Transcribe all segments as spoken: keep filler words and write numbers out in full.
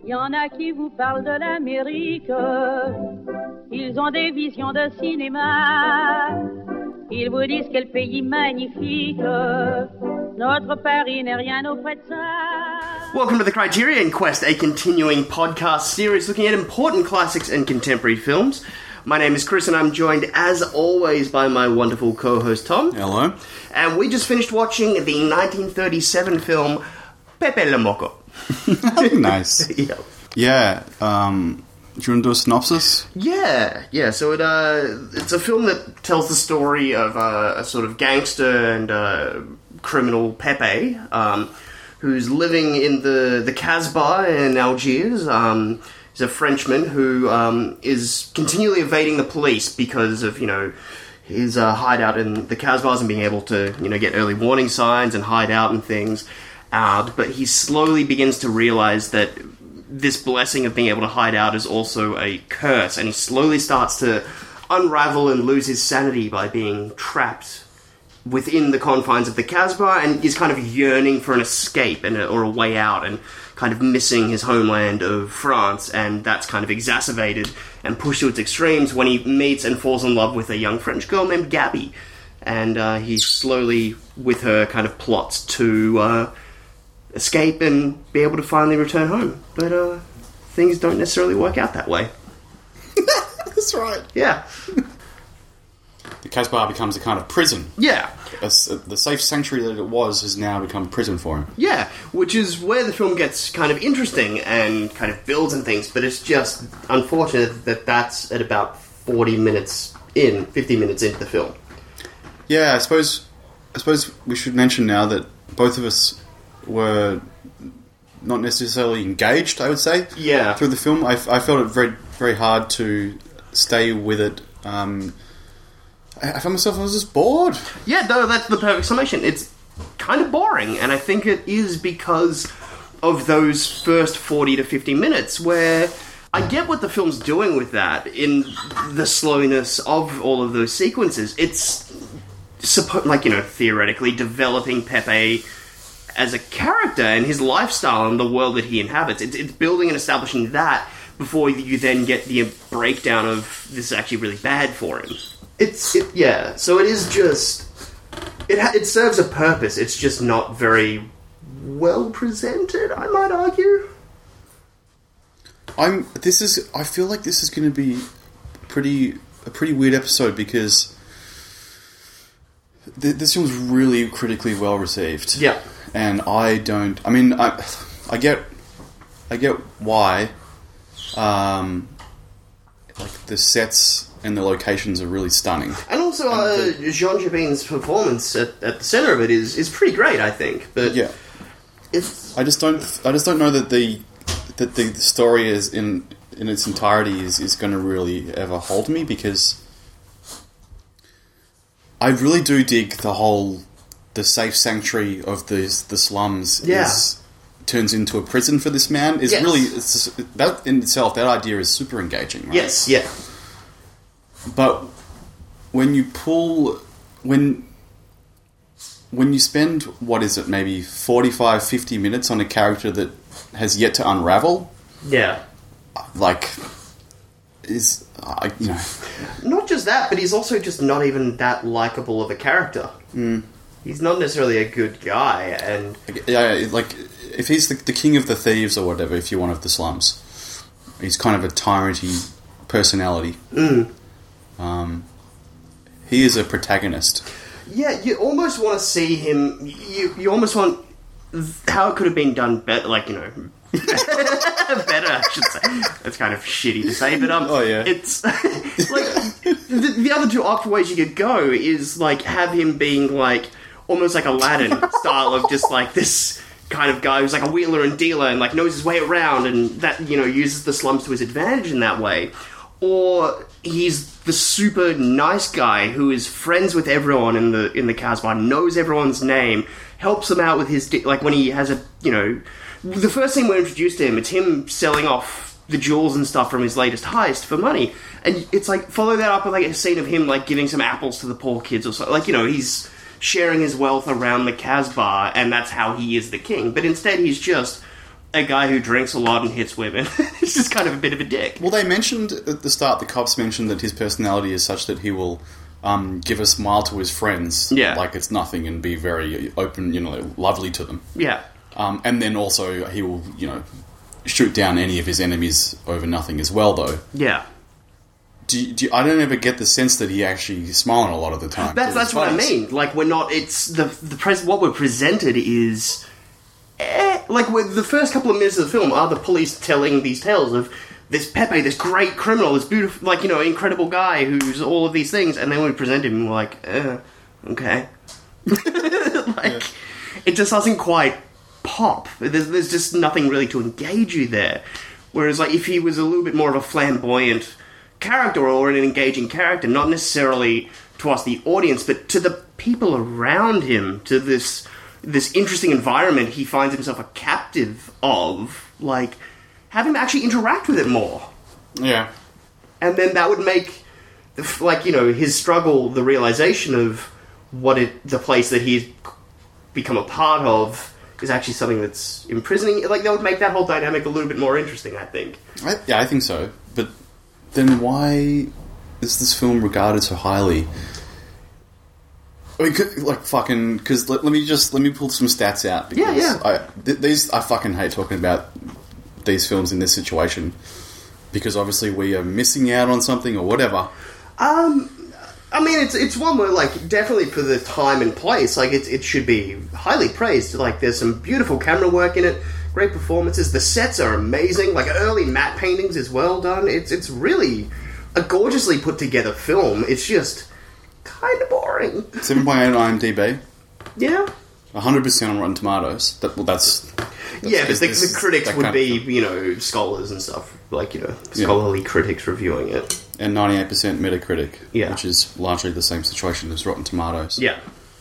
Il y en a qui vous parlent de l'Amérique. Ils ont des visions de cinéma. Ils vous disent quel pays magnifique. Notre Paris n'est rien auprès de ça. Welcome to the Criterion Quest, a continuing podcast series looking at important classics and contemporary films. My name is Chris and I'm joined, as always, by my wonderful co-host Tom. Hello. And we just finished watching the nineteen thirty-seven film Pepe Le Moko. Nice. Yeah. Yeah. Um, do you want to do a synopsis? Yeah, yeah. So it uh, it's a film that tells the story of uh, a sort of gangster and uh, criminal Pepe, um, who's living in the the Casbah in Algiers. Um, he's a Frenchman who um, is continually evading the police because of, you know, his uh, hideout in the Casbahs and being able to, you know, get early warning signs and hide out and things. Uh, but he slowly begins to realize that this blessing of being able to hide out is also a curse, and he slowly starts to unravel and lose his sanity by being trapped within the confines of the Casbah, and is kind of yearning for an escape and a, or a way out, and kind of missing his homeland of France, and that's kind of exacerbated and pushed to its extremes when he meets and falls in love with a young French girl named Gabby, and uh, he slowly, with her, kind of plots to Uh, escape and be able to finally return home. But uh, things don't necessarily work out that way. That's right. Yeah. The Casbah becomes a kind of prison. Yeah. A, the safe sanctuary that it was has now become a prison for him. Yeah, which is where the film gets kind of interesting and kind of builds and things, but it's just unfortunate that that's at about forty minutes in, fifty minutes into the film. Yeah, I suppose, I suppose we should mention now that both of us were not necessarily engaged, I would say, yeah. through the film. I, I felt it very, very hard to stay with it. Um, I, I found myself, I was just bored. Yeah, no, that's the perfect summation. It's kind of boring, and I think it is because of those first forty to fifty minutes where I get what the film's doing with that in the slowness of all of those sequences. It's, suppo- like, you know, theoretically developing Pepe as a character and his lifestyle and the world that he inhabits. It's, it's building and establishing that before you then get the breakdown of this is actually really bad for him. It's, it, yeah, so it is just, it ha- it serves a purpose, it's just not very well presented, I might argue. I'm, this is, I feel like this is going to be pretty, a pretty weird episode because th- this film's really critically well received. Yeah. And I don't. I mean, I, I get, I get why. Um, like the sets and the locations are really stunning, and also uh, the, Jean Jabin's performance at, at the center of it is, is pretty great, I think. But yeah, it's. I just don't. I just don't know that the that the story is in in its entirety is, is going to really ever hold me, because I really do dig the whole. The safe sanctuary of the the slums yeah. is turns into a prison for this man is yes. really it's just, that in itself, that idea is super engaging, right? Yes, yeah. But when you pull when when you spend what is it maybe forty-five, fifty minutes on a character that has yet to unravel, yeah, like is uh, you know, not just that, but he's also just not even that likable of a character. Mm. He's not necessarily a good guy, and yeah, like if he's the, the king of the thieves or whatever, if you're one of the slums, he's kind of a tyrant-y personality. Mm. Um, he is a protagonist. Yeah, you almost want to see him. You you almost want how it could have been done better, like, you know, better. I should say. That's kind of shitty to say, but um, oh yeah, it's like the, the other two option ways you could go is like have him being like. Almost like Aladdin style of just like this kind of guy who's like a wheeler and dealer and like knows his way around and that, you know, uses the slums to his advantage in that way. Or he's the super nice guy who is friends with everyone in the in the Casbah, knows everyone's name, helps them out with his de- like when he has a, you know, the first thing we're introduced to him, it's him selling off the jewels and stuff from his latest heist for money, and it's like follow that up with like a scene of him like giving some apples to the poor kids or something. Like, you know, he's sharing his wealth around the Casbah, and that's how he is the king. But instead, he's just a guy who drinks a lot and hits women. He's just kind of a bit of a dick. Well, they mentioned at the start, the cops mentioned that his personality is such that he will um, give a smile to his friends, Yeah. like it's nothing, and be very open, you know, lovely to them. Yeah. Um, and then also he will, you know, shoot down any of his enemies over nothing as well, though. Yeah. Do you, do you, I don't ever get the sense that he actually is smiling a lot of the time. That's to that's his what I face. mean. Like, we're not. It's the the pres- what we're presented is, eh, like, with the first couple of minutes of the film are the police telling these tales of this Pepe, this great criminal, this beautiful, like, you know, incredible guy who's all of these things, and then we present him, we're like, eh, okay, like, Yeah. it just doesn't quite pop. There's there's just nothing really to engage you there. Whereas, like, if he was a little bit more of a flamboyant character or an engaging character, not necessarily to us, the audience, but to the people around him, to this this interesting environment he finds himself a captive of, like, have him actually interact with it more. Yeah. And then that would make, like, you know, his struggle, the realization of what it, the place that he's become a part of is actually something that's imprisoning. Like, that would make that whole dynamic a little bit more interesting, I think. I, yeah, I think so. But then why is this film regarded so highly? I mean, c- like, fucking... Because let, let me just... Let me pull some stats out. Because Yeah, yeah. I, th- these, I fucking hate talking about these films in this situation. Because obviously we are missing out on something or whatever. Um... I mean, it's it's one where, like, definitely for the time and place, like, it, it should be highly praised. Like, there's some beautiful camera work in it, great performances, the sets are amazing, like, early matte paintings is well done. It's it's really a gorgeously put together film. It's just kind of boring. seven point eight on IMDb. Yeah. one hundred percent on Rotten Tomatoes. That, well, that's... that's Yeah, but the, this- the critics that would kind of- be, you know, scholars and stuff. Like, you know, Yeah. scholarly critics reviewing it. And ninety-eight percent Metacritic. Yeah. Which is largely the same situation as Rotten Tomatoes. Yeah.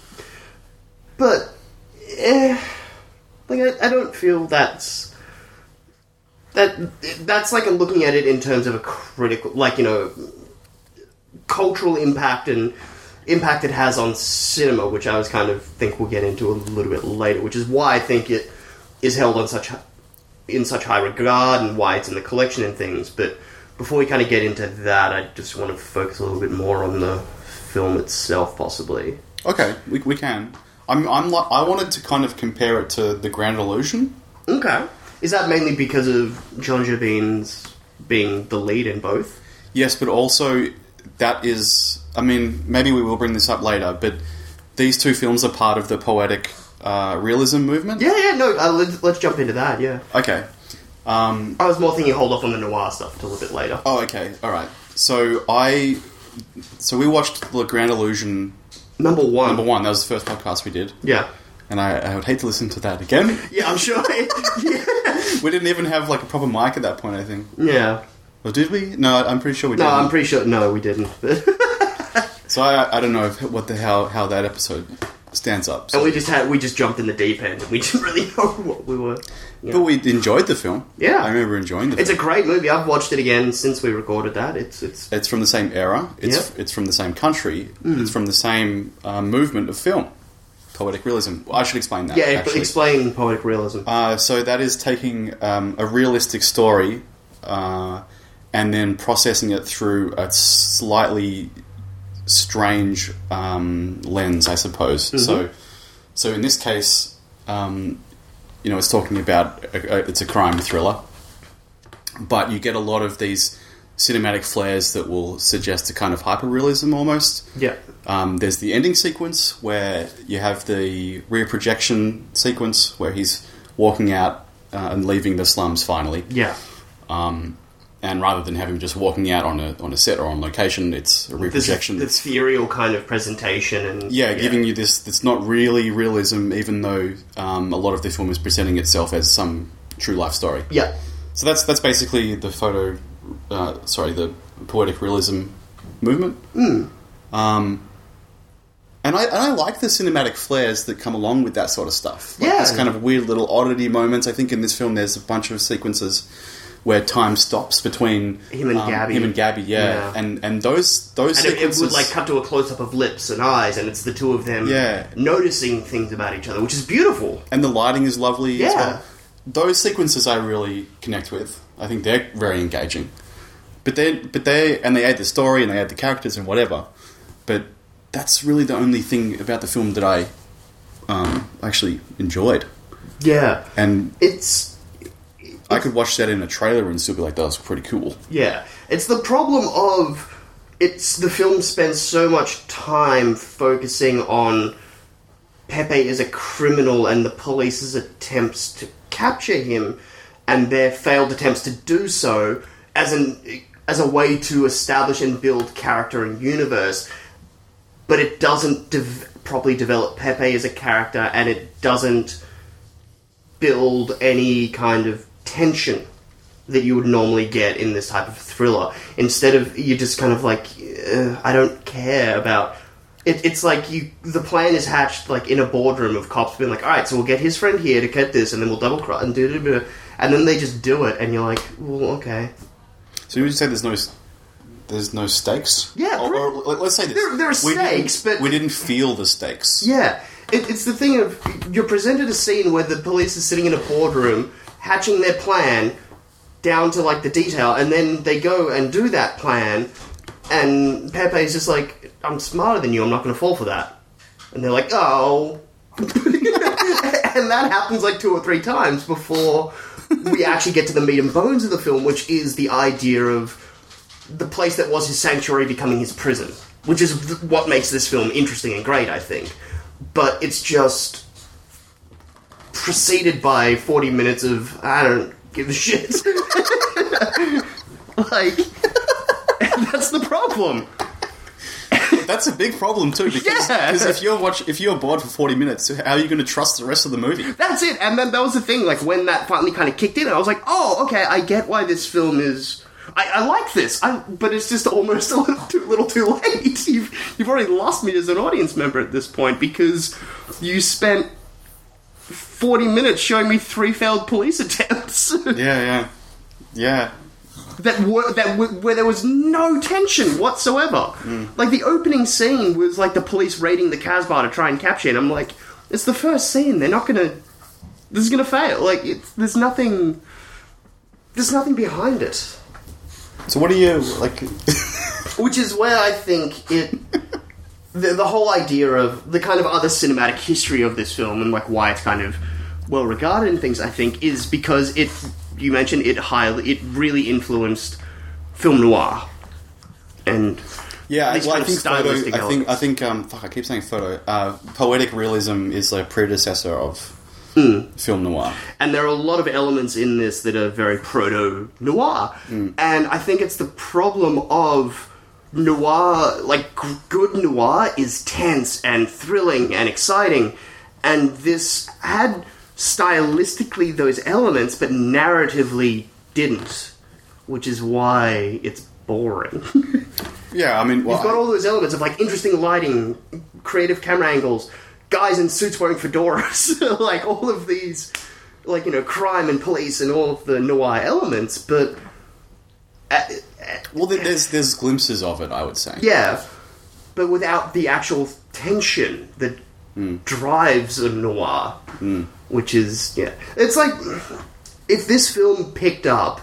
But, eh, like, I, I don't feel that's... That that's like a looking at it in terms of a critical, like, you know, cultural impact and impact it has on cinema, which I was kind of think we'll get into a little bit later, which is why I think it is held on such in such high regard and why it's in the collection and things. But before we kind of get into that, I just want to focus a little bit more on the film itself, possibly. Okay, we, we can. I'm, I'm like, I wanted to kind of compare it to The Grand Illusion. Okay. Is that mainly because of Jon Jovin's being the lead in both? Yes, but also that is... I mean, maybe we will bring this up later, but these two films are part of the poetic uh, realism movement. Yeah, yeah, no, uh, let's, let's jump into that, yeah. Okay. Um, I was more thinking hold off on the noir stuff till a bit later. oh, okay. All right. So I... So we watched The Grand Illusion... Number one. Number one. That was the first podcast we did. Yeah. And I, I would hate to listen to that again. Yeah, I'm sure. yeah. We didn't even have like a proper mic at that point, I think. Yeah. Or did we? No, I'm pretty sure we No, didn't. I'm pretty sure. No, we didn't. So I, I don't know if, what the hell how that episode stands up. So. And we just had we just jumped in the deep end, and we didn't really know what we were. You know. But we enjoyed the film. Yeah. I remember enjoying the It's a film. great movie. I've watched it again since we recorded that. It's it's It's from the same era. It's Yeah. it's from the same country. Mm. It's from the same uh, movement of film. Poetic realism. Well, I should explain that. yeah. actually. Explain poetic realism. Uh, so that is taking um, a realistic story uh, and then processing it through a slightly strange um, lens, I suppose. Mm-hmm. So, so in this case, um, you know, it's talking about a, a, it's a crime thriller, but you get a lot of these cinematic flares that will suggest a kind of hyperrealism almost. Yeah. Um, there's the ending sequence where you have the rear projection sequence where he's walking out uh, and leaving the slums finally. Yeah. Um, and rather than having just walking out on a on a set or on location, it's a rear This projection. the ethereal kind of presentation and yeah, giving you this. It's not really realism, even though um, a lot of the film is presenting itself as some true life story. Yeah. So that's that's basically the photo. Uh, sorry, the poetic realism movement. Mm. Um, and I and I like the cinematic flares that come along with that sort of stuff. Like Yeah. this kind of weird little oddity moments. I think in this film there's a bunch of sequences where time stops between Him and um, Gabby. him and Gabby, yeah, Yeah. and and those those And it, it sequences would like cut to a close up of lips and eyes, and it's the two of them Yeah. noticing things about each other, which is beautiful. and the lighting is lovely as Yeah. well. those sequences I really connect with. I think they're very engaging. But they, but they, and they add the story and they add the characters and whatever. But that's really the only thing about the film that I um, actually enjoyed. Yeah, and it's, it's. I could watch that in a trailer and still be like, "That was pretty cool." Yeah, it's the problem of it's the film spends so much time focusing on Pepe as a criminal and the police's attempts to capture him and their failed attempts to do so as an as a way to establish and build character and universe, but it doesn't de- properly develop Pepe as a character, and it doesn't build any kind of tension that you would normally get in this type of thriller. Instead of, you just kind of like, uh, I don't care about... It, it's like you. The plan is hatched like in a boardroom of cops being like, alright, so we'll get his friend here to get this, and then we'll double cross and do it, and then they just do it, and you're like, well, okay. So you would say there's no... There's no stakes? Yeah. Or, or, let's say this. There, there are we stakes, but... We didn't feel the stakes. Yeah. It, it's the thing of... You're presented a scene where the police is sitting in a boardroom, hatching their plan down to, like, the detail, and then they go and do that plan, and Pepe's just like, I'm smarter than you, I'm not going to fall for that. And they're like, oh... And that happens, like, two or three times before we actually get to the meat and bones of the film, which is the idea of the place that was his sanctuary becoming his prison, which is th- what makes this film interesting and great, I think. But it's just preceded by forty minutes of, I don't give a shit. Like, that's the problem. That's a big problem too, because Yeah. because if you're watch if you're bored for forty minutes, how are you going to trust the rest of the movie? That's it, and then that was the thing, like, when that finally kind of kicked in, I was like, oh, okay, I get why this film is... I, I like this, I, but it's just almost a little too, little too late. You've, you've already lost me as an audience member at this point, because you spent forty minutes showing me three failed police attempts. Yeah, yeah. Yeah. That were that were, where there was no tension whatsoever. Mm. Like, the opening scene was like the police raiding the Casbah to try and capture it. I'm like, it's the first scene. They're not gonna. This is gonna fail. Like, it's, there's nothing. There's nothing behind it. So what do you like? Which is where I think it. The, the whole idea of the kind of other cinematic history of this film and like why it's kind of well regarded and things, I think, is because it. You mentioned it highly. It really influenced film noir, and yeah, these well, kind I think of photo. stylistic I think elements. I think um, fuck, I keep saying photo. Uh, poetic realism is a predecessor of Mm. film noir, and there are a lot of elements in this that are very proto noir, Mm. and I think it's the problem of noir. Like, g- good noir is tense and thrilling and exciting, and this had stylistically those elements, but narratively didn't, which is why it's boring. yeah, I mean, well, You've got I- all those elements of, like, interesting lighting, creative camera angles, guys in suits wearing fedoras, like, all of these, like, you know, crime and police and all of the noir elements, but... Uh, uh, well, there- there's there's glimpses of it, I would say. yeah, but without the actual tension that Mm. drives a noir, Mm. which is, yeah. It's like, if this film picked up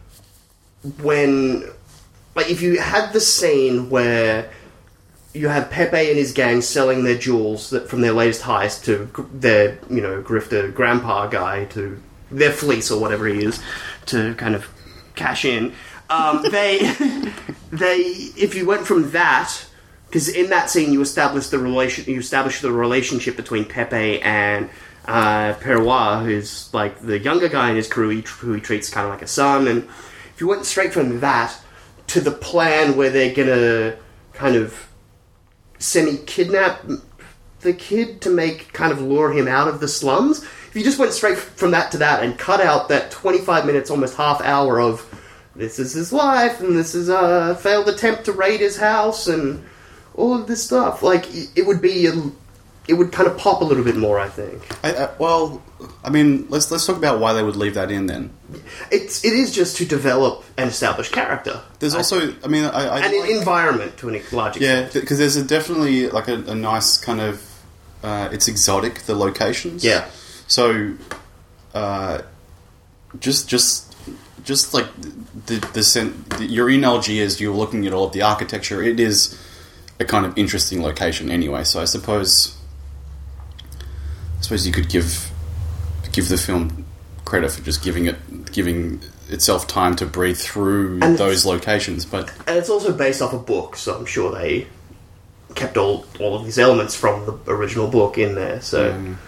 when... Like, if you had the scene where you have Pepe and his gang selling their jewels that, from their latest heist to gr- their, you know, grifter grandpa guy, to their fleece or whatever he is, to kind of cash in. Um, they, they, if you went from that, because in that scene you established the relation, you established the relationship between Pepe and uh, Perois, who's like the younger guy in his crew, he, who he treats kind of like a son, and if you went straight from that to the plan where they're gonna kind of semi-kidnap the kid to make, kind of lure him out of the slums. If you just went straight from that to that and cut out that twenty-five minutes, almost half hour of this is his life and this is a failed attempt to raid his house and all of this stuff, like, it would be, a, it would kind of pop a little bit more, I think. I, I, well, I mean, let's let's talk about why they would leave that in then. It's it is just to develop and establish character. There's I also, I mean, I, I and like- an environment to an large extent. yeah, because there's a definitely like a, a nice kind of, uh, it's exotic, the locations. Yeah. So, uh, just just just like the the, sen- the you're in Algiers, you're looking at all of the architecture. It is a kind of interesting location anyway. So I suppose I suppose you could give give the film credit for just giving it giving itself time to breathe through And those locations, but And it's also based off a book, so I'm sure they kept all, all of these elements from the original book in there. So um,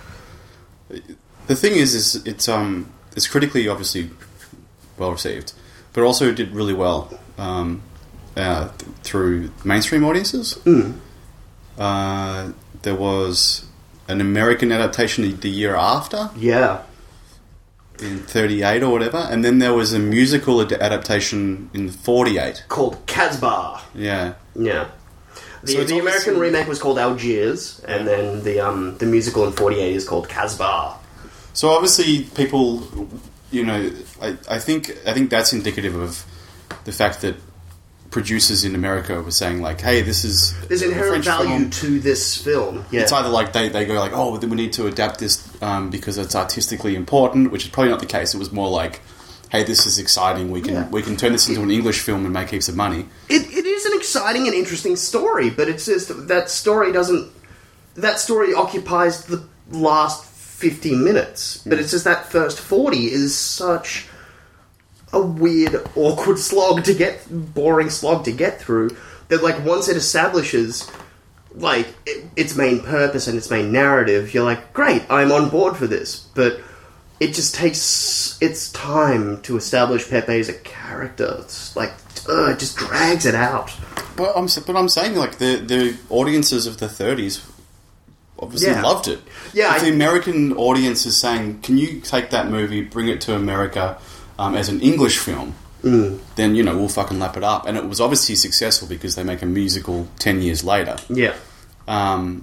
the thing is, is it's um it's critically obviously well received, but also did really well um, uh, th- through mainstream audiences. Mm. Uh, there was an American adaptation the year after, yeah, in thirty-eight or whatever, and then there was a musical ad- adaptation in forty-eight. called Casbah. Yeah. Yeah. The, So it's the American obviously- remake was called Algiers, and then the um, the musical in forty-eight is called Casbah. So obviously, people, you know, I, I think I think that's indicative of the fact that producers in America were saying like, "Hey, this is There's a inherent French value film." to this film. Yeah. It's either like they, they go like, "Oh, we need to adapt this um, because it's artistically important," which is probably not the case. It was more like, "Hey, this is exciting. We can Yeah. we can turn this into an English film and make heaps of money." It, it is an exciting and interesting story, but it's just that story doesn't. That story occupies the last fifty minutes, but it's just that first forty is such a weird, awkward slog to get, boring slog to get through. That like once it establishes like it, its main purpose and its main narrative, you're like, great, I'm on board for this, but. It just takes its time to establish Pepe as a character. It's like, ugh, it just drags it out. But I'm but I'm saying like the the audiences of the thirties obviously Yeah. loved it. Yeah, if I- the American audience is saying, "Can you take that movie, bring it to America um, as an English film?" Mm. Then you know we'll fucking lap it up. And it was obviously successful because they make a musical ten years later. Yeah. Um,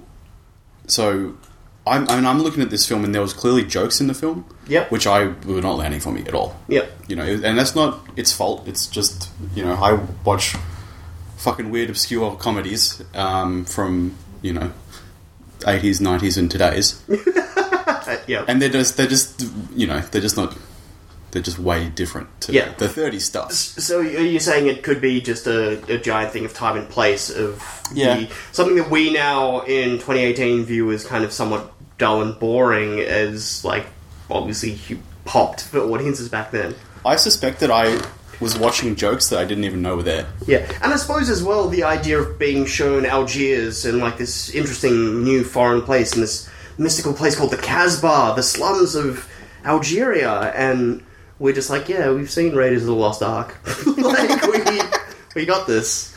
so. I'm, I mean, I'm looking at this film, and there was clearly jokes in the film, Yep. which I were not landing for me at all. Yep. You know, and that's not its fault. It's just, you know, I watch fucking weird, obscure comedies um, from, you know, eighties, nineties, and today's, Uh, yeah. and they're just, they're just, you know, they're just not, they're just way different to Yeah. the thirties stuff. So are you saying it could be just a, a giant thing of time and place of Yeah. the, something that we now in twenty eighteen view as kind of somewhat dull and boring, as like obviously you popped for audiences back then. I suspect that I was watching jokes that I didn't even know were there. Yeah, and I suppose as well the idea of being shown Algiers and like this interesting new foreign place and this mystical place called the Casbah, the slums of Algeria, and we're just like, yeah, we've seen Raiders of the Lost Ark. Like we we got this.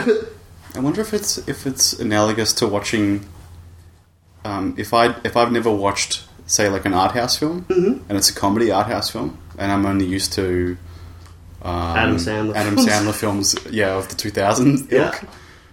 I wonder if it's if it's analogous to watching. Um, if I if I've never watched, say, like an art house film, Mm-hmm. and it's a comedy art house film, and I'm only used to um, Adam Sandler Adam films. Sandler films, yeah, of the two thousands Yeah. ilk.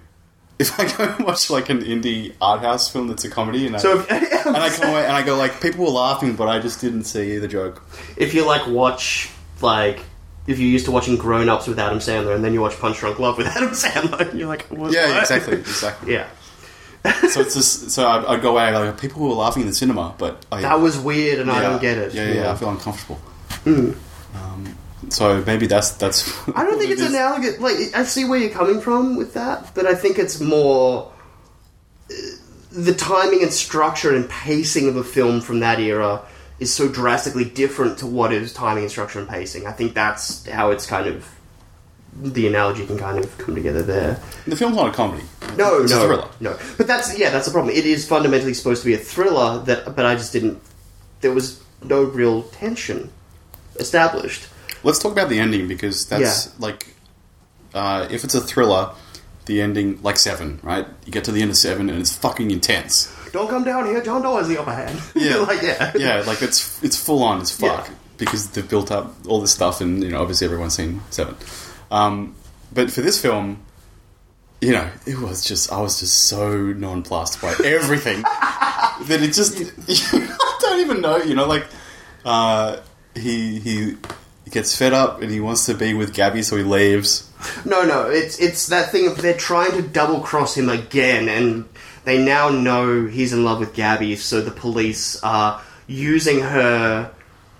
If I go and watch like an indie art house film that's a comedy, and I, So if, and I come away and I go like, people were laughing, but I just didn't see the joke. if you like watch like if you're used to watching Grown Ups with Adam Sandler and then you watch Punch Drunk Love with Adam Sandler, and you're like, what? Yeah, what? exactly, exactly. Yeah. So it's just so I'd, I'd go away like people were laughing in the cinema, but I, That was weird, and I Yeah. don't get it. Yeah, yeah, yeah, I feel uncomfortable. Mm. Um, so maybe that's that's. I don't what think it it's is. analogous. Like, I see where you're coming from with that, but I think it's more uh, the timing and structure and pacing of a film from that era is so drastically different to what is timing and structure and pacing. I think that's how it's kind of the analogy can kind of come together there. The film's not a comedy. No, it's no, a thriller. no. But that's yeah, that's the problem. It is fundamentally supposed to be a thriller that, but I just didn't. There was no real tension established. Let's talk about the ending because that's Yeah. like, uh, if it's a thriller, the ending like Seven, right? You get to the end of Seven and it's fucking intense. Don't come down here. John Doe has the upper hand. Yeah. like yeah, Yeah, like it's it's full on as fuck Yeah. because they've built up all this stuff and you know obviously everyone's seen Seven. Um, but for this film, you know, it was just I was just so nonplussed by everything that it just I don't even know, you know, like uh, he he gets fed up and he wants to be with Gabby, so he leaves. No, no, it's it's that thing of they're trying to double cross him again, and they now know he's in love with Gabby, so the police are using her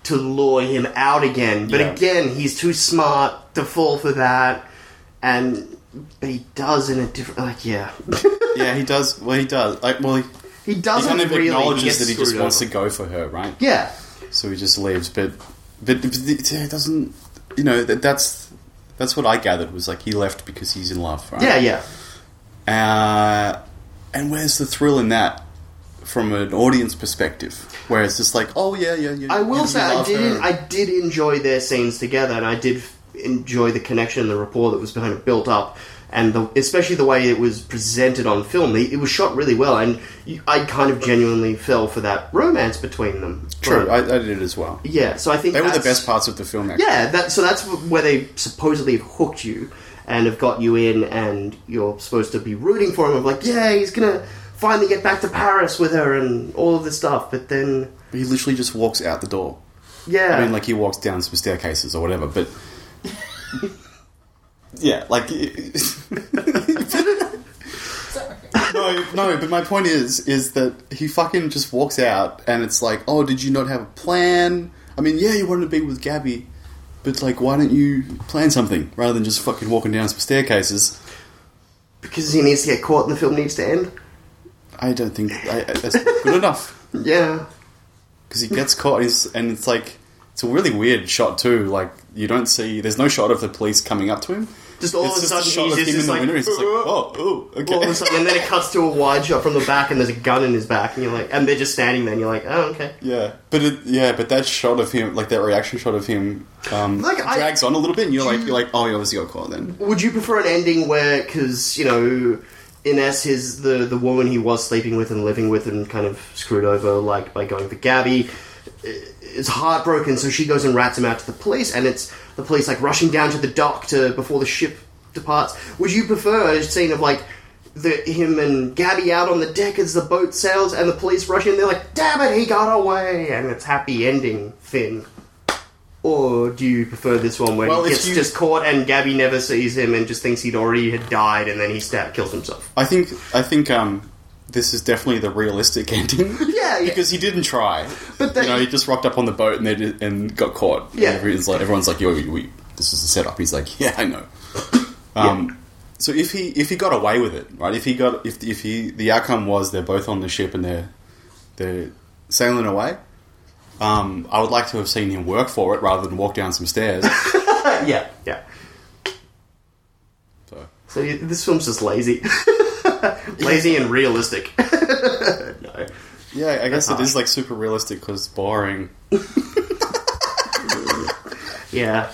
to lure him out again. But Yeah. again, he's too smart to fall for that, and but he does in a different, like, yeah. Yeah, he does. Well, he does. Like, well, he, He he doesn't kind of really acknowledges get that he just screwed wants over. to go for her, right? Yeah. So he just leaves. But, but, but it doesn't. You know, that, that's that's what I gathered was like he left because he's in love, right? Yeah, yeah. Uh, and where's the thrill in that from an audience perspective? Where it's just like, oh yeah, yeah, yeah. I will you say I love did her. I did enjoy their scenes together, and I did enjoy the connection and the rapport that was behind it built up, and the, especially the way it was presented on film. It, it was shot really well, and you, I kind of genuinely fell for that romance between them. True, But, I, I did as well. yeah, so I think They were the that's- best parts of the film, actually. Yeah, that, so that's where they supposedly have hooked you and have got you in, and you're supposed to be rooting for him. Of like, yeah, he's gonna finally get back to Paris with her and all of this stuff. But then, He literally just walks out the door. yeah, I mean, like he walks down some staircases or whatever, but yeah, like no, no. But my point is, is that he fucking just walks out, and it's like, oh, did you not have a plan? I mean, yeah, you wanted to be with Gabby, but like, why don't you plan something rather than just fucking walking down some staircases? because he needs to get caught and the film needs to end. I don't think I, I, that's not good enough. Yeah, Because he gets caught, and, he's, and it's like it's a really weird shot too. Like you don't see, there's no shot of the police coming up to him. just all It's of a just a sudden shot he's of just, him in just the like, window. He's just like, oh, oh, okay. all of a sudden, and then it cuts to a wide shot from the back, and there's a gun in his back, and you're like, and they're just standing there, and you're like, oh, okay. Yeah, but it, yeah, but that shot of him, like that reaction shot of him, um, Like, I- drags on a little bit, and you're like, you're like, oh, he obviously got caught then. Would you prefer an ending where, because, you know, Ines, his, the, the woman he was sleeping with and living with and kind of screwed over, like, by going for Gabby, is heartbroken, so she goes and rats him out to the police, and it's the police, like, rushing down to the dock to before the ship departs. Would you prefer a scene of, like, the, him and Gabby out on the deck as the boat sails, and the police rush in, they're like, damn it, he got away, and it's happy ending thing? Or do you prefer this one where Well, he if gets you- just caught and Gabby never sees him and just thinks he'd already had died and then he stab kills himself? I think, I think, um, this is definitely the realistic ending. Yeah, yeah. because he didn't try. But they- you know, he just rocked up on the boat and they did, and got caught. Yeah. and everyone's like, everyone's like, yo, we, this is a setup. He's like, yeah, I know. Um, so if he if he got away with it, right? If he got if if he the outcome was they're both on the ship and they're they're sailing away. Um, I would like to have seen him work for it rather than walk down some stairs. yeah, yeah. So So you- this film's just lazy. Lazy and realistic. No. yeah, I guess That's it is like super realistic because it's boring. Yeah.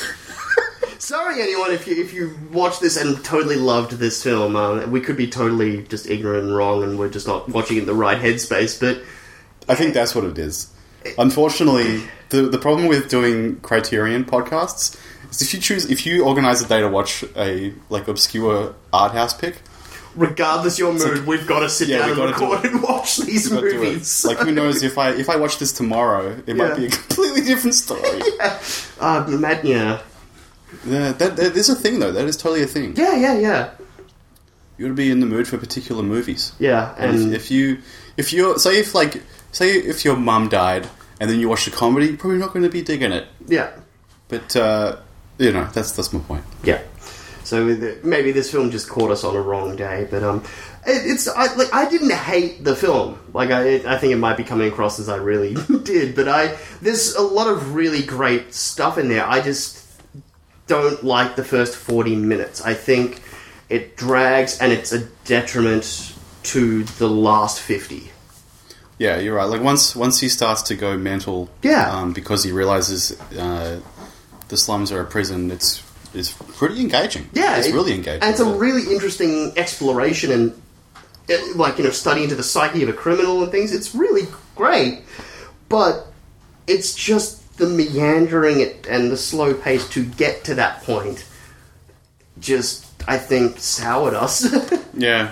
Sorry, anyone, if you if you watched this and totally loved this film. Uh, we could be totally just ignorant and wrong, and we're just not watching it in the right headspace. But I think that's what it is. Unfortunately, the the problem with doing Criterion podcasts is if you choose if you organize a day to watch a like obscure art house pick, regardless your mood, like- we''ve got to sit Yeah, down we and gotta do record it. and watch these you've got to do it. movies. Like who knows if I if I watch this tomorrow, it might Yeah. be a completely different story. Uh, Matt, yeah. Yeah, that, that is a thing though. That is totally a thing. Yeah, yeah, yeah. You got to be in the mood for particular movies. Yeah, And and if, if you if you're say if like say if your mum died and then you watched a comedy, you're probably not going to be digging it. yeah, But uh, you know, that's that's my point. yeah. So the, maybe this film just caught us on a wrong day, but um, it, it's I, like I didn't hate the film. Like I, it, I think it might be coming across as I really did, but I there's a lot of really great stuff in there. I just don't like the first forty minutes. I think it drags, and it's a detriment to the last fifty. Yeah, you're right. Like once once he starts to go mental, Yeah. um, because he realizes uh, the slums are a prison. It's it's pretty engaging. Yeah, it's it- really engaging. and it's a really interesting exploration and it, like you know study into the psyche of a criminal and things. It's really great, but it's just the meandering it and the slow pace to get to that point. Just I think soured us. Yeah.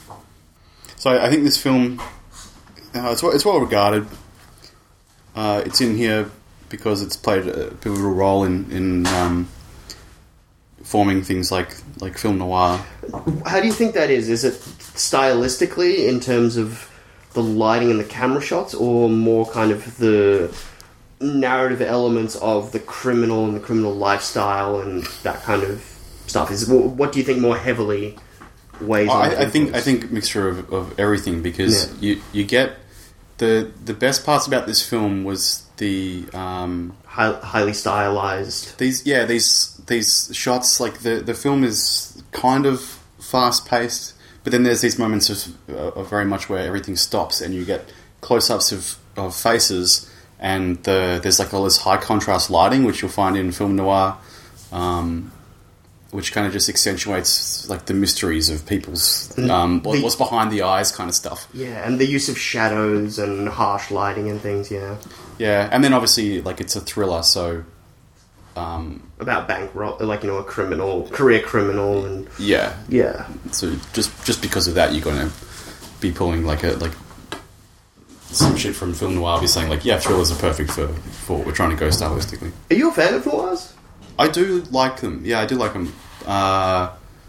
So I think this film, uh, it's well- it's well regarded. Uh, it's in here because it's played a pivotal role in in um, forming things like like film noir. How do you think that is? Is it stylistically in terms of the lighting and the camera shots, or more kind of the narrative elements of the criminal and the criminal lifestyle and that kind of stuff? Is what do you think more heavily weighs? Oh, on I, I think I influence? think mixture of, of everything, because Yeah. you you get the the best parts about this film was the um, High, highly stylized. these yeah these these shots, like the the film is kind of fast paced, but then there's these moments of, of very much where everything stops and you get close ups of, of faces, and the there's like all this high contrast lighting which you'll find in film noir, um, which kind of just accentuates like the mysteries of people's um, what, the- what's behind the eyes kind of stuff. Yeah, and the use of shadows and harsh lighting and things. Yeah, Yeah, and then obviously like it's a thriller, so um, about bank rob, like you know, a criminal, career criminal, and yeah. yeah, So just just because of that, you're going to be pulling like a like some shit from film noir, be saying like, yeah, thrillers are perfect for for what we're trying to go stylistically. Are you a fan of noirs? I do like them. Yeah, I do like them. Uh,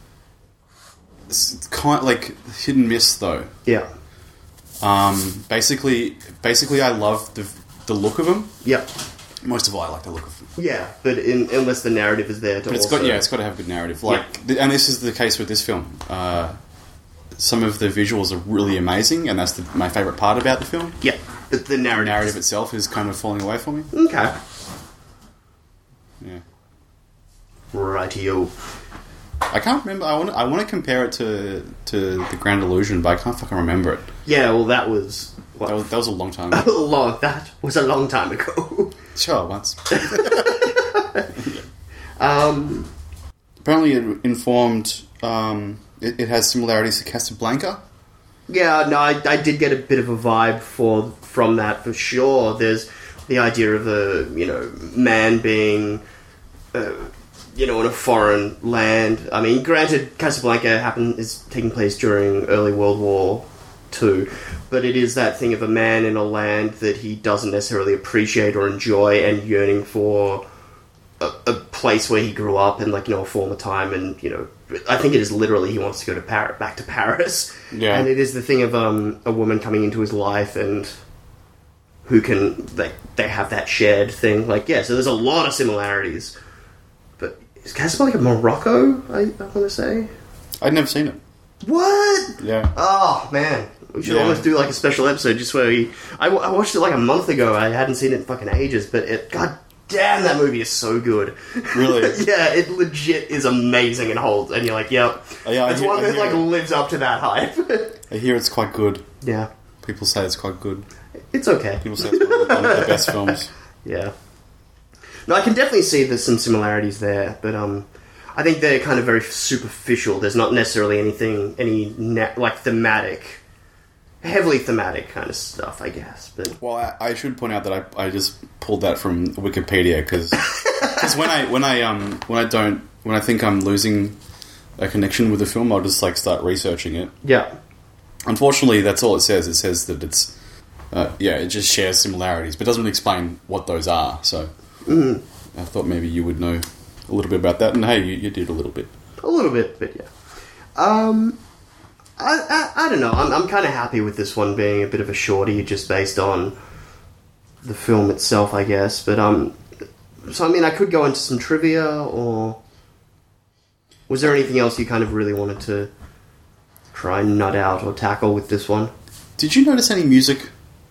it's kind of like hit and miss though. Yeah, Um, basically, basically, I love the the look of them. yeah, Most of all, I like the look of them. yeah. But in, unless the narrative is there to But it's also, got yeah, it's got to have a good narrative. Like, th- and this is the case with this film. Uh, some of the visuals are really amazing, and that's the, my favorite part about the film. yeah. But the The narrative, narrative itself is kind of falling away from me. okay, Yeah, rightio. I can't remember. I want to, I want to compare it to to the Grand Illusion, but I can't fucking remember it. Yeah, well, that was what, That was that was a long time a ago. long. That was a long time ago. Sure, once. um, Apparently, it informed. Um, it, it has similarities to Casablanca. yeah, no, I, I did get a bit of a vibe for from that for sure. There's the idea of a you know man being. Uh, you know, in a foreign land. I mean, granted, Casablanca happened is taking place during early World War Two, but it is that thing of a man in a land that he doesn't necessarily appreciate or enjoy, and yearning for a, a place where he grew up and, like, you know, a former time. And you know, I think it is literally he wants to go to Par- back to Paris. Yeah. And it is the thing of um, a woman coming into his life and who can they they have that shared thing. Like, yeah, so there's a lot of similarities. But is Casablanca Morocco, I, I want to say? I'd never seen it. What? Yeah. Oh, man. We should Yeah. almost do, like, a special episode just where we... I, I watched it, like, a month ago. I hadn't seen it in fucking ages, but it... God damn, that movie is so good. Really? Yeah, it legit is amazing and holds... And you're like, yeah, Oh, yeah, I it's hear- one I that, hear like, it. lives up to that hype. I hear it's quite good. Yeah. People say it's quite good. It's okay. People say it's one of the, one of the best films. Yeah. No, I can definitely see there's some similarities there, but um, I think they're kind of very superficial. There's not necessarily anything, any ne- like thematic, heavily thematic kind of stuff, I guess. But Well, I, I should point out that I, I just pulled that from Wikipedia because when I when I um when I don't when I think I'm losing a connection with the film, I'll just like start researching it. yeah, Unfortunately, that's all it says. It says that it's uh, yeah, it just shares similarities, but doesn't really explain what those are. So I thought maybe you would know a little bit about that, and hey, you, you did a little bit. a little bit, but yeah. Um, I I, I don't know. I'm I'm kind of happy with this one being a bit of a shorty, just based on the film itself, I guess. But um, so I mean, I could go into some trivia, or was there anything else you kind of really wanted to try and nut out or tackle with this one? Did you notice any music?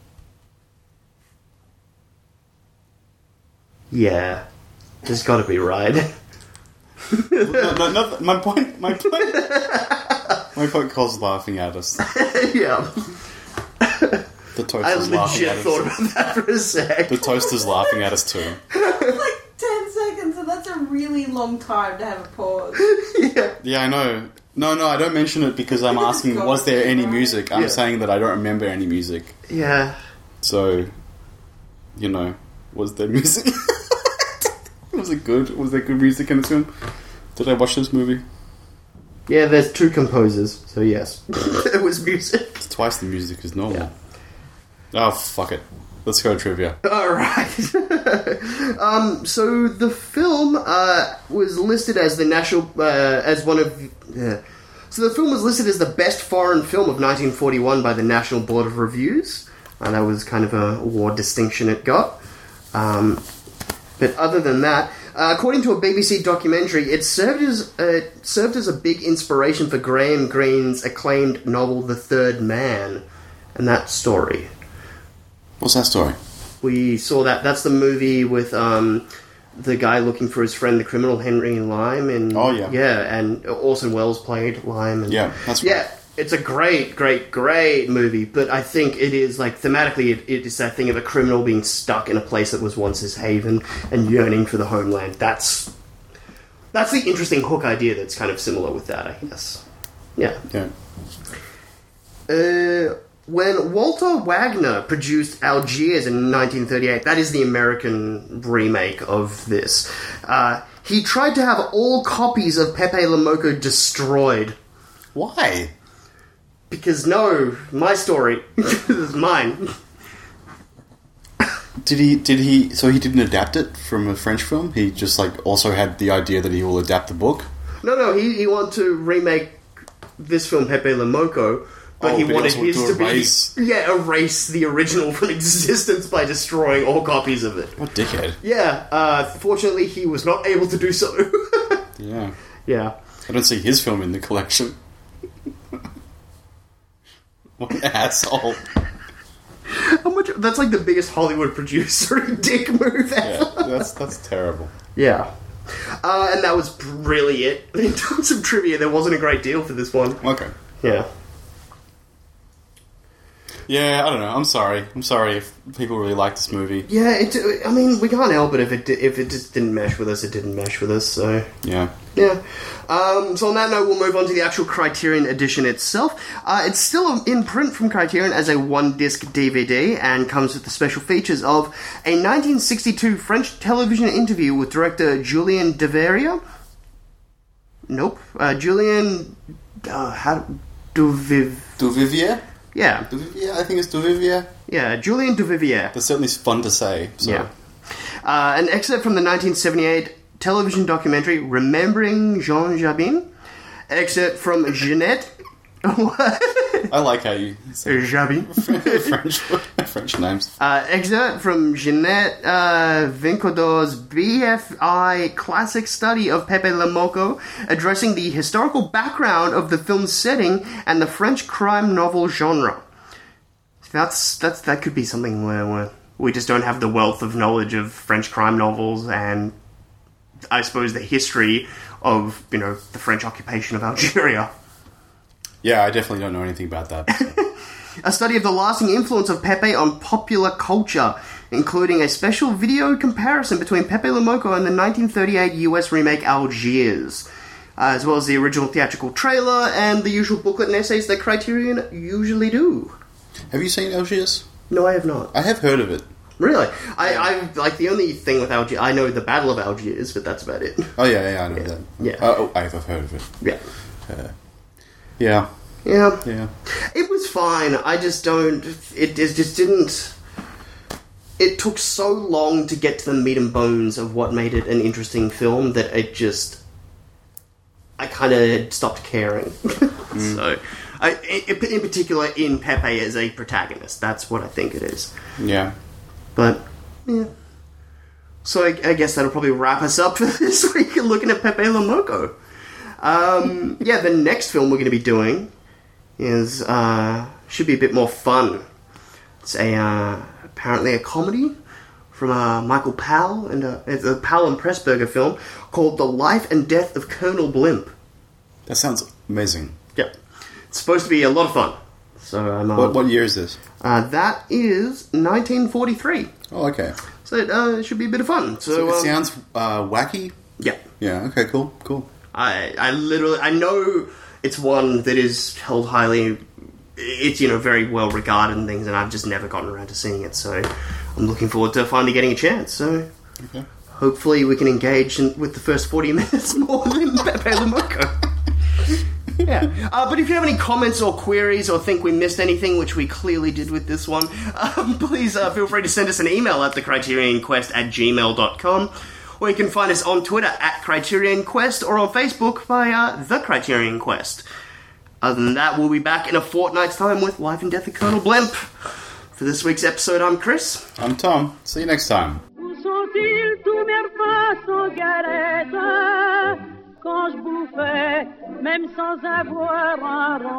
Yeah, there's got to be, right? no, no, no, my point. My point. My point. Cole's laughing at us. Yeah, The toast I is laughing legit at thought us. about that for a sec. The toaster's laughing at us too. like ten seconds, and that's a really long time to have a pause. Yeah, Yeah, I know. No, no, I don't mention it because I'm It's asking, got was there to be any right. music? I'm Yeah. saying that I don't remember any music. yeah. So, you know, was there music? Was it good? Was there good music in this film? Did I watch this movie? Yeah, there's two composers, so yes. It was music. It's twice the music is normal. Oh, fuck it. Let's go trivia. Alright. um, so the film uh, was listed as the national... Uh, as one of... Uh, so the film was listed as the best foreign film of nineteen forty-one by the National Board of Reviews. And that was kind of a award distinction it got. Um, but other than that, uh, according to a B B C documentary, it served as uh, served as a big inspiration for Graham Greene's acclaimed novel *The Third Man*, and that story. What's that story? We saw that. That's the movie with um, the guy looking for his friend, the criminal Henry Lime, and oh yeah, yeah, and Orson Welles played Lime. And, yeah, that's right. Yeah, it's a great, great, great movie. But I think it is like thematically, it, it is that thing of a criminal being stuck in a place that was once his haven and yearning for the homeland. That's that's the interesting hook idea. That's kind of similar with that, I guess. Yeah. Yeah. Uh. When Walter Wagner produced Algiers in nineteen thirty-eight, that is the American remake of this, uh, he tried to have all copies of Pepe Le Moko destroyed. Why? Because no, my story. This is mine. Did he, did he, so he didn't adapt it from a French film? He just, like, also had the idea that he will adapt the book? No, no, he, he wanted to remake this film, Pepe Le Moko, but oh, he but wanted he his to to erase... be... Yeah, erase the original from existence by destroying all copies of it. What dickhead. Yeah, uh, fortunately he was not able to do so. Yeah. Yeah. I don't see his film in the collection. What an asshole. How much? That's like the biggest Hollywood producer dick move ever. Yeah, that's, that's terrible. Yeah. Uh, and that was really it. In terms of trivia, there wasn't a great deal for this one. Okay. Yeah. Yeah, I don't know. I'm sorry. I'm sorry if people really like this movie. Yeah, it, I mean, we can't help it if it if it just didn't mesh with us, it didn't mesh with us, so... Yeah. Yeah. Um, so on that note, we'll move on to the actual Criterion edition itself. Uh, it's still in print from Criterion as a one-disc D V D and comes with the special features of a nineteen sixty-two French television interview with director Julien Deveria. Nope. Uh, Julien... Uh, how... Duviv... Duvivier? Yeah. Duvivier? I think it's Duvivier. Yeah, Julien Duvivier. That's certainly fun to say. So. Yeah. Uh, an excerpt from the nineteen seventy-eight television documentary Remembering Jean Jabin. Excerpt from Jeanette... I like how you say Jabin. French, French names. Uh, excerpt from Jeanette uh, Vincodor's B F I classic study of Pepe Le Moko, addressing the historical background of the film's setting and the French crime novel genre. That's that's that could be something where, where we just don't have the wealth of knowledge of French crime novels and, I suppose, the history of, you know, the French occupation of Algeria. Yeah, I definitely don't know anything about that. So. A study of the lasting influence of Pepe on popular culture, including a special video comparison between Pepe Le Moko and the nineteen thirty-eight U S remake Algiers, uh, as well as the original theatrical trailer and the usual booklet and essays that Criterion usually do. Have you seen Algiers? No, I have not. I have heard of it. Really? I, I like the only thing with Algiers, I know the Battle of Algiers, but that's about it. Oh yeah, yeah, I know yeah. that. Yeah. Uh, oh, I've heard of it. Yeah. Uh, yeah. Yeah. Yeah. It was fine. I just don't... It, it just didn't... It took so long to get to the meat and bones of what made it an interesting film that it just... I kind of stopped caring. mm. So, I, in, in particular, in Pepe as a protagonist. That's what I think it is. Yeah. But, yeah. So I, I guess that'll probably wrap us up for this week looking at Pepe Le Moko. Um, yeah, the next film we're going to be doing is, uh, should be a bit more fun. It's a, uh, apparently a comedy from, uh, Michael Powell, and, uh, it's a Powell and Pressburger film called The Life and Death of Colonel Blimp. That sounds amazing. Yep. It's supposed to be a lot of fun. So, um, What, what year is this? Uh, that is nineteen forty-three. Oh, okay. So, uh, it should be a bit of fun. So, So it um, sounds, uh, wacky? Yeah. Yeah, okay, cool, cool. I, I literally, I know it's one that is held highly, it's, you know, very well regarded and things, and I've just never gotten around to seeing it, so I'm looking forward to finally getting a chance, so Okay. hopefully we can engage in, with the first forty minutes more than Pepe Le Moko. Yeah, uh, but if you have any comments or queries or think we missed anything, which we clearly did with this one, um, please uh, feel free to send us an email at the criterion quest at gmail dot com. Or you can find us on Twitter at Criterion Quest or on Facebook via The Criterion Quest. Other than that, we'll be back in a fortnight's time with Life and Death of Colonel Blimp. For this week's episode, I'm Chris. I'm Tom. See you next time. moi sans galette quand je bouffais, même sans avoir un